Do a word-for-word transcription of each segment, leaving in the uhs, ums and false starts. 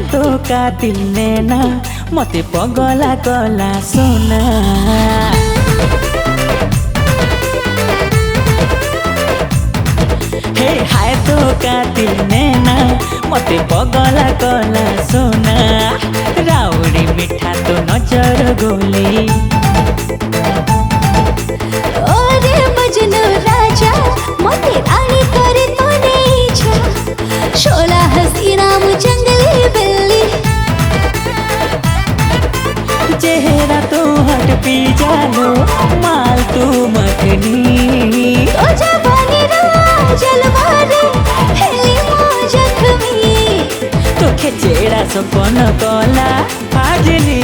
तो कातिल नैना मते पगला गला सोना हे हाय तो कातिल नैना मते पगला गला सोना राउडी मिठा तो नजर गोली ओरे मजनू राजा मते रानी करे तो नहीं छा शोला हसीना मु जंगली बिल्ली चेहरा तो हट पी जानो माल तू मखनी ओ जवानी जलवारे हेली मो जख्मी तो खेचेड़ा सपन कला आजनी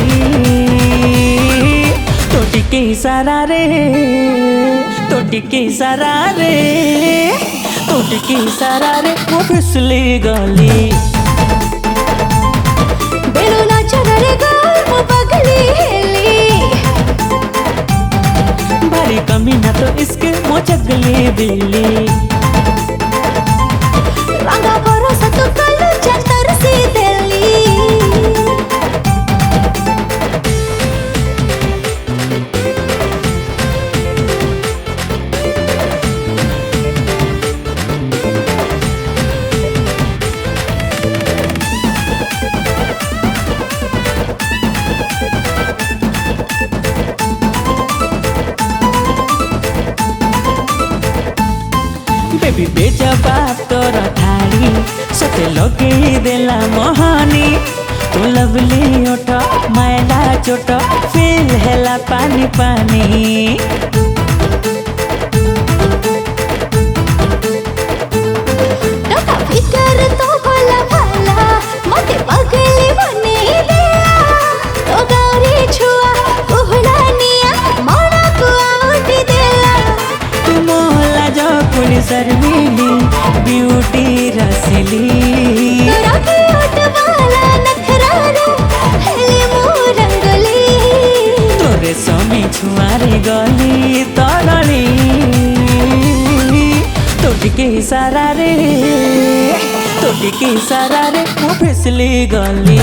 तो टिके सारा रे तो टिके सारा रे तो टिके सारा रे वो फिसली गली बेलो नाचन रे गाल मो पगली हेली भारी कमी ना तो इसके मो चगली बिल्ली रंगा भरोसा तो कल जंतर सी दिल्ली बेबी बेजबाब तोर थारी सते लगे देला मोहनी तू लवली ओठ मायला चोट फील हेला पानी पानी टका फिकर तो भला भला मते पगली बने दिया तो गौरी छुआ कुहला निया मना को आउट देला तू मोहला जो पुलिस शर्मीली ब्यूटी रसीली तोरा की ओट वाला नखरा रे हेली मो रंगली तोरे समी छुआरे गली तरली तो टिके सारा रे तो टिके सारा रे वो फिसली गली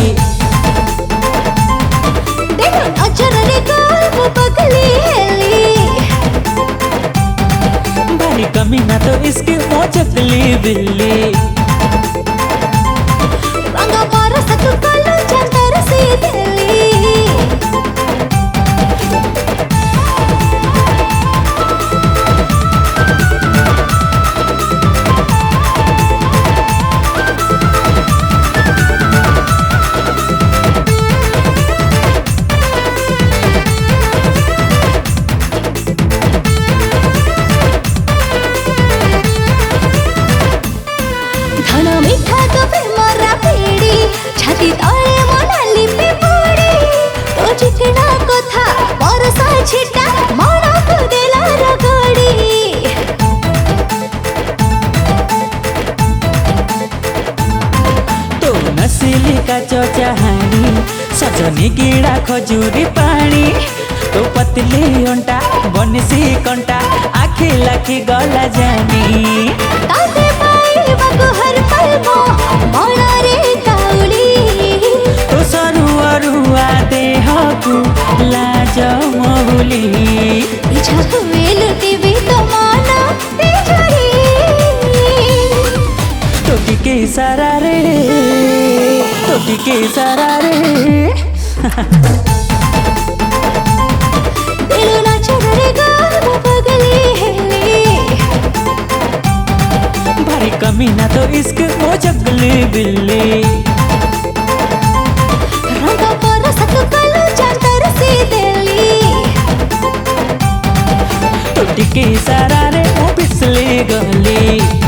देखो नजर रे गाल मो पगली हेली भारी कमी ना तो इसके मो चकली बिल्ली रंगा बरस तू कल जंतर सी दिल्ली धन मीठा तो प्रेमरा पीड़ी छाती तले मनाली पे पड़ी तो चिकना कथा बरसा छिटा मन को देला रगड़ी तो नसीली का चौचाहानी सजनी गिड़ा खजूरी पानी तो पतली अंटा बनसी कंटा आखी लाखी गला जानी ताते पाई बको हर पल मो मना रे काउली तो सरू अरुआ देहकु लाज महुली इच्छा हुए लुटी भी तो माना ते झड़ी तो टिके सारा रे तो टिके सारा रे दिलो नाचन रे गाल मो पगली हेली भारी कमी ना तो इसके मो चगली बिल्ली रंगा बरस तू कल जंतर सी दिल्ली तो टिके सारा रे वो फिसली गली।